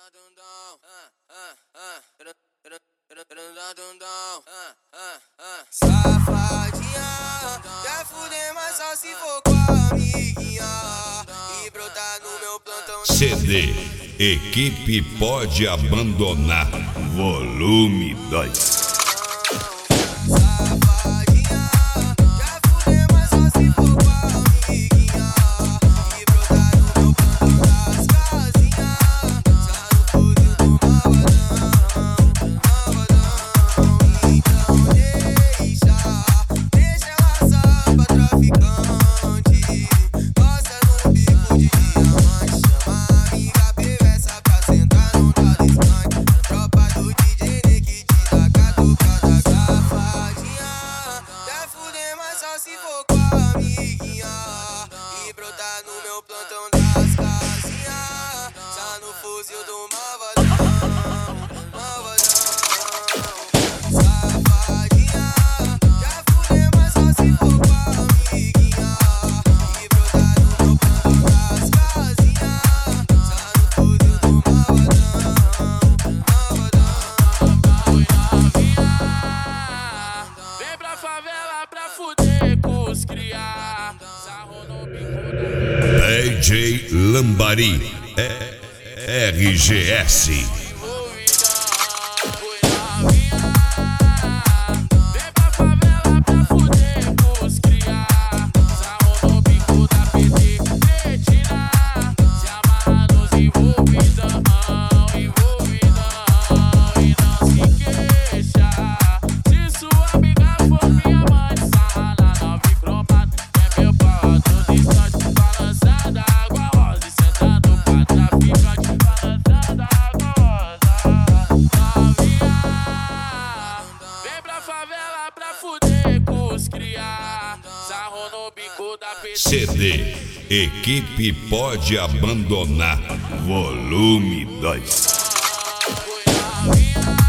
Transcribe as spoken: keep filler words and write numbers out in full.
Safadinha, quer fuder, mas só se for com a amiguinha e brotar no meu plantão. C D Equipe Pode Abandonar, volume dois. Se for com a amiguinha e brotar no meu plantão das casinhas, só no fuzil do malvadão, malvadão. Safadinha, quer fuder, mas só se for com a amiguinha e brotar no meu plantão das casinhas, só no fuzil do malvadão, malvadão. Vem pra favela pra fuder com os cria, sarro no bico da D J Lambari, R G S. C D Equipe Pode Abandonar, volume dois.